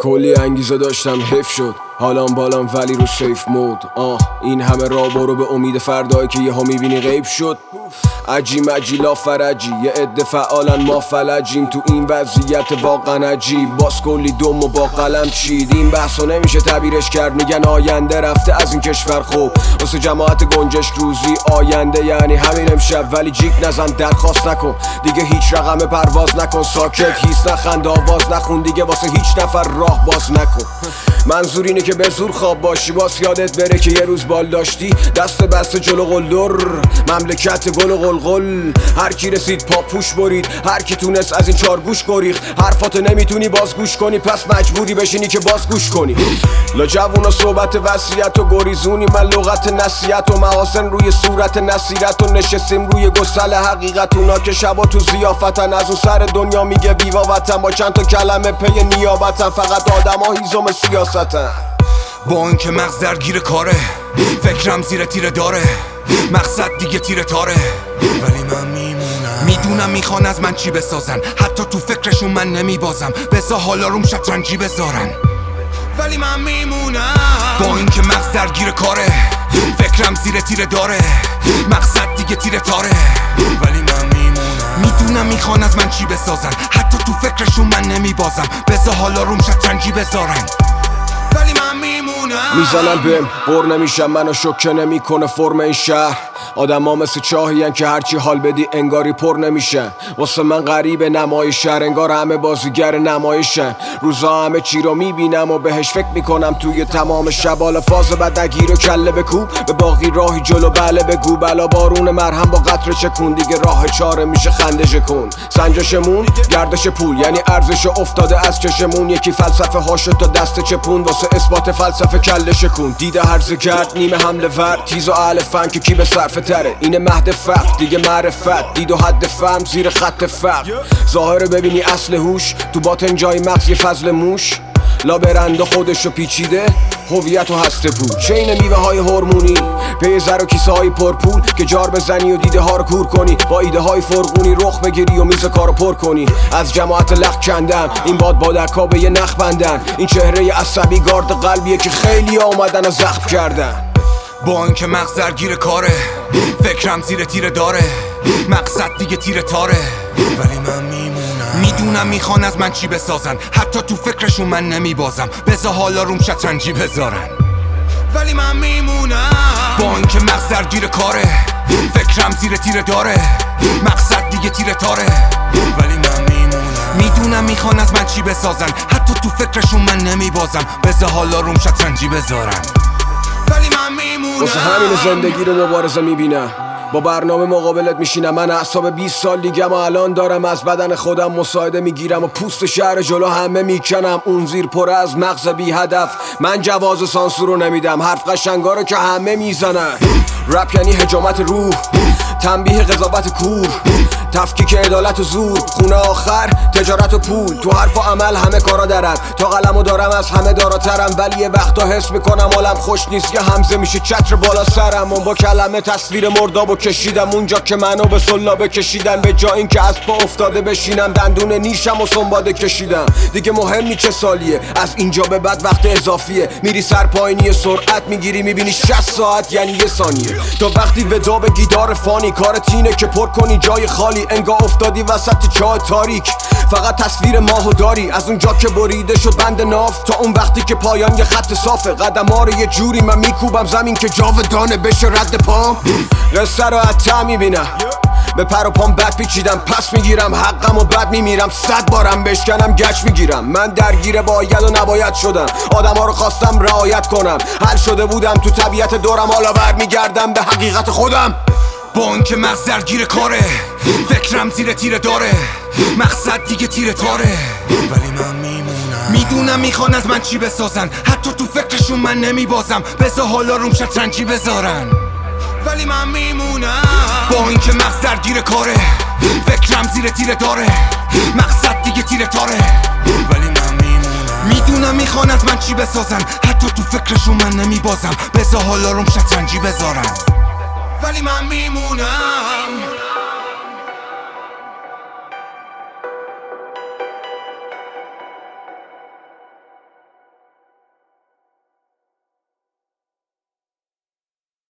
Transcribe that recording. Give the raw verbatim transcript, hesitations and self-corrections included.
کلی انگیزه داشتم حیف شد حالام بالام ولی رو سیف مود. آه این همه راه برو به امید فردایی که یهو میبینی غیب شد. عجی مجی لا فرجی یه عده فعالن ما فلجیم تو این وضعیت واقعا عجیب. باز کلی دم و با قلم چید. این بحثو نمیشه تعبیرش کرد، میگن آینده رفته از این کشور. خوب واسه جماعت گنجشک روزی آینده یعنی همین امشب. ولی جیک نزن درخواست نکن دیگه هیچ رقم پرواز نکن. ساکت هیس نخند آواز نخون دیگه واسه هیچ نفر راه باز نکن. منظور اینه که به زور خواب باشی باز یادت بره که یه روز بال داشتی دست بسته جلو قلدر مملکت گل و قلقل. هر کی رسید پاپوش برید، هر کی تونست از این چار گوش گریخت. حرفاتو نمیتونی باز گوش کنی پس مجبوری بشینی که باز گوش کنی. لا جوونا صحبت وصیت و گریزونی من لغت نصیحت و محاسن روی صورت نصیرت و نشستیم روی گسل حقیقت. اونا که شبا تو ضیافتن از اون سر دنیا میگه بیوا وطن با چند تا کلمه پی نیابتن. فقط آدما هیزم سیاستن. با اینکه مغز درگیر کاره فکرم زیر تیره داره مقصد دیگه تیره تاره ولی من میمونم. میدونم میخوان از من چی بسازن حتی تو فکرشون من نمیبازم بذار حالا روم شطرنجی بذارن ولی من میمونم. با اینکه مغز درگیر کاره فکرم زیر تیره داره مقصد دیگه تیره تاره ولی من میمونم. میدونم میخوان از من چی بسازن حتی تو فکرشون من نمیبازم بذار حالا روم شطرنجی بذارن ولی من میمونم. میزنن بهم بر نمیشم منو شوکه نمیکنه فرم این شهر. آدم ها مثل چاهیان که هرچی حال بدی انگاری پر نمیشن. واسه من غریب نمایش شهر انگار همه بازیگر نمایشن. روزا همه چی رو میبینم و بهش فکر میکنم توی تمام شب. حالا فاز بد نگیر و کله بکوب به باقی راهی جلو بله بگو. بلا بارون مرهم با قطره چکون دیگه راه چاره میشه خنده کن. سنجشمون گردش پول یعنی ارزش افتاده از چشمون. یکی فلسفه هاشو تا دست چپون واسه اثبات فلسفه کله شکون. دیده هرزه کرد نیمه حمله ور تیز و اهل فن که کی به صرفه تره. اینه مهد فقر دیگه معرفت دید و حد فهم زیر خط فقر. ظاهره ببینی اصل هوش تو باطن جای مغز یه فضل موش. لا برنده خودشو پیچیده هویت و هسته پول. چین میوه های هورمونی پی زر و کیسه های پرپول که جار بزنی و دیده ها رو کور کنی. با ایده های فرقونی رخ بگیری و میز کارو پر کنی. از جماعت لخ کندم این باد بادکا به یه نخ بندن. این چهره عصبی گارد قلبیه که خیلی آمدن و زخم کردن. با اینکه مغز درگیر کاره فکرم زیر تیره داره مقصد دیگه تیره تاره ولی من میمونم. میدونم میخوان از من چی بسازن حتی تو فکرشون من نمیبازم بذار حالا روم شطرنجی بذارن ولی من میمونم. با اینکه مغز درگیر کاره فکرم زیر تیره داره مقصد دیگه تیره تاره ولی من میمونم. میدونم میخوان از من چی بسازن حتی تو فکرشون من نمیبازم بذار حالا روم شطرنجی بذارن ولی من میمونم. واسه همین زندگی رو مبارزه میبینم با برنامه مقابلت میشینم. من اعصاب بیست سال دیگه ما الان دارم از بدن خودم مساعده میگیرم و پوست شهر جلو همه میکنم. اون زیر پر از مغز بی هدف من جواز سانسور رو نمیدم. حرف قشنگا رو که همه میزنن. رپ یعنی حجامت روح تنبیه قضاوت کور تفکیک عدالت و زور. خونه آخر تجارت و پول تو حرف و عمل همه کارا درم. تا قلمو دارم از همه داراترم ولی یه وقتا حس میکنم حالم خوش نیست که همزه میشه چتر بالا سرم. اون با کلمه تصویر مردابو کشیدم اونجا که منو به سلابه کشیدن. به جا این که از پا افتاده بشینم دندون نیشم و سنباده کشیدم. دیگه مهم نی چه سالیه از اینجا به بعد وقت اضافیه. میری سر پایینی سرعت میگیری میبینی شصت ساعت یعنی یه ثانیه. تا وقتی ودا به گیتار فانی کارت اینه که پر کنی جای خالی. انگار افتادی وسط چاه تاریک فقط تصویر ماهو داری. از اونجا که بریده شد بند ناف تا اون وقتی که پایان یه خط صافه. قدم ها رو یه جوری من میکوبم زمین که جاودانه بشه رد پام. قصه رو حتی میبینم به پر و پام بد پیچیدم پس میگیرم حقم و بد میمیرم. صد بارم بشکنم گچ میگیرم. من درگیر باید و نباید شدم. آدم ها رو خواستم رعایت کنم. حل شده بودم تو طبیعت دورم حالا برمیگردم به حقیقت خودم. با اینکه مغز درگیر کاره فکرم زیر تیره داره مقصد دیگه تیره تاره ولی من میمونم. میدونم میخوان از من چی بسازن حتی تو فکرشون من نمیبازم بذار حالا روم شطرنجی بذارن ولی من میمونم. با اینکه مغز درگیر کاره فکرم زیر تیره داره مقصد دیگه تیره تاره ولی من میمونم. میدونم میخوان از من چی بسازن حتی تو فکرشون من نمیبازم بذار حالا روم شطرنجی بذارن ولی من میمونم.